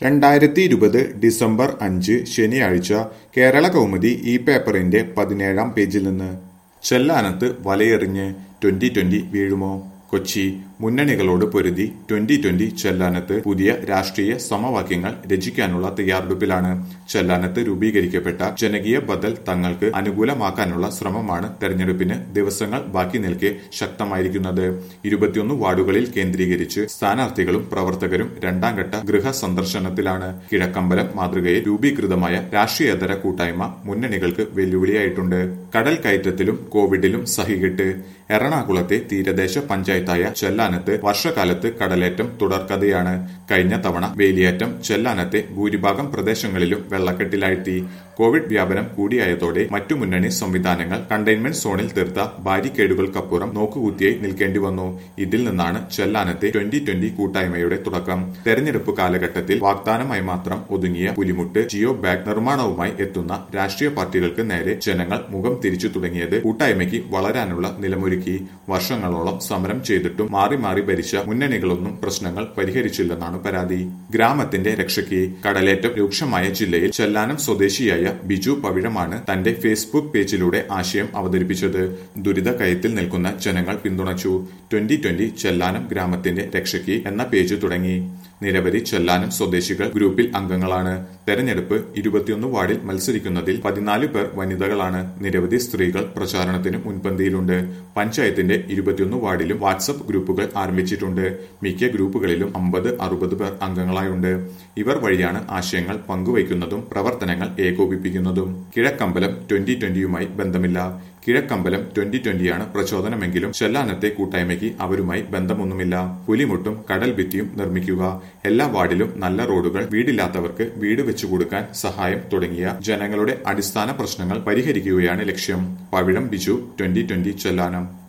2020 December 5 ശനിയാഴ്ച കേരള കൗമുദി ഈ പേപ്പറിന്റെ 17-ാം പേജിൽ നിന്ന് ചെല്ലാനത്ത് വലയെറിഞ്ഞ് 2020 വീഴുമോ? കൊച്ചി മുന്നണികളോട് പൊരുതി 2020 ചെല്ലാനത്ത് പുതിയ രാഷ്ട്രീയ സമവാക്യങ്ങൾ രചിക്കാനുള്ള തയ്യാറെടുപ്പിലാണ്. ചെല്ലാനത്ത് രൂപീകരിക്കപ്പെട്ട ജനകീയ ബദൽ തങ്ങൾക്ക് അനുകൂലമാക്കാനുള്ള ശ്രമമാണ് തെരഞ്ഞെടുപ്പിന് ദിവസങ്ങൾ ബാക്കി നിൽക്കെ ശക്തമായിരിക്കുന്നത്. 21 വാർഡുകളിൽ കേന്ദ്രീകരിച്ച് സ്ഥാനാർത്ഥികളും പ്രവർത്തകരും രണ്ടാം ഘട്ട ഗൃഹ സന്ദർശനത്തിലാണ്. കിഴക്കമ്പലം മാതൃകയിൽ രൂപീകൃതമായ രാഷ്ട്രീയേതര കൂട്ടായ്മ മുന്നണികൾക്ക് വെല്ലുവിളിയായിട്ടുണ്ട്. കടൽ കയറ്റത്തിലും കോവിഡിലും സഹികെട്ട് എറണാകുളത്തെ തീരദേശ പഞ്ചായത്തായ ചെല്ലാനത്ത് വർഷകാലത്ത് കടലേറ്റം തുടർക്കഥയാണ്. കഴിഞ്ഞ തവണ വേലിയേറ്റം ചെല്ലാനത്തെ ഭൂരിഭാഗം പ്രദേശങ്ങളിലും വെള്ളക്കെട്ടിലാഴ്ത്തി. കോവിഡ് വ്യാപനം കൂടിയായതോടെ മറ്റു മുന്നണി സംവിധാനങ്ങൾ കണ്ടെയ്ൻമെന്റ് സോണിൽ തീർത്ത ബാരിക്കേഡുകൾക്കപ്പുറം നോക്കുകുത്തിയായി നിൽക്കേണ്ടി വന്നു. ഇതിൽ നിന്നാണ് ചെല്ലാനത്തെ 2020 കൂട്ടായ്മയുടെ തുടക്കം. തെരഞ്ഞെടുപ്പ് കാലഘട്ടത്തിൽ വാഗ്ദാനമായി മാത്രം ഒതുങ്ങിയ പുലിമുട്ട് ജിയോ ബാഗ് നിർമ്മാണവുമായി എത്തുന്ന രാഷ്ട്രീയ പാർട്ടികൾക്ക് നേരെ ജനങ്ങൾ മുഖം തിരിച്ചു തുടങ്ങിയത് കൂട്ടായ്മയ്ക്ക് വളരാനുള്ള നിലമൊരുക്കി. വർഷങ്ങളോളം സമരം ചെയ്തിട്ടും മാറി മാറി ഭരിച്ച മുന്നണികളൊന്നും പ്രശ്നങ്ങൾ പരിഹരിച്ചില്ലെന്നാണ് പരാതി. ഗ്രാമത്തിന്റെ രക്ഷയ്ക്ക് കടലേറ്റം രൂക്ഷമായ ജില്ലയിൽ ചെല്ലാനം സ്വദേശിയായ ബിജു പവിഴമാണ് തന്റെ ഫേസ്ബുക്ക് പേജിലൂടെ ആശയം അവതരിപ്പിച്ചത്. ദുരിത കയത്തിൽ നിൽക്കുന്ന ജനങ്ങൾ പിന്തുണച്ചു. 2020 ചെല്ലാനം ഗ്രാമത്തിന്റെ രക്ഷയ്ക്ക് എന്ന പേജ് തുടങ്ങി. നിരവധി ചെല്ലാനം സ്വദേശികൾ ഗ്രൂപ്പിൽ അംഗങ്ങളാണ്. തെരഞ്ഞെടുപ്പ് 21 വാർഡിൽ മത്സരിക്കുന്നതിൽ 14 പേർ വനിതകളാണ്. നിരവധി സ്ത്രീകൾ പ്രചാരണത്തിന് മുൻപന്തിയിലുണ്ട്. പഞ്ചായത്തിന്റെ 21 വാർഡിലും വാട്സ്ആപ്പ് ഗ്രൂപ്പുകൾ ആരംഭിച്ചിട്ടുണ്ട്. മിക്ക ഗ്രൂപ്പുകളിലും 50-60 പേർ അംഗങ്ങളായുണ്ട്. ഇവർ വഴിയാണ് ആശയങ്ങൾ പങ്കുവയ്ക്കുന്നതും പ്രവർത്തനങ്ങൾ ഏകോപിപ്പിക്കുന്നതും. കിഴക്കമ്പലം 2020യുമായി ബന്ധമില്ല. കിഴക്കമ്പലം 2020യാണ് പ്രചോദനമെങ്കിലും ചെല്ലാനത്തെ കൂട്ടായ്മയ്ക്ക് അവരുമായി ബന്ധമൊന്നുമില്ല. പുലിമുട്ടും കടൽ ഭിത്തിയും നിർമ്മിക്കുക, എല്ലാ വാർഡിലും നല്ല റോഡുകൾ, വീടില്ലാത്തവർക്ക് വീട് വെച്ചുകൊടുക്കാൻ സഹായം തുടങ്ങിയ ജനങ്ങളുടെ അടിസ്ഥാന പ്രശ്നങ്ങൾ പരിഹരിക്കുകയാണ് ലക്ഷ്യം. പവിഴം ബിജു, 2020 ചെല്ലാനം.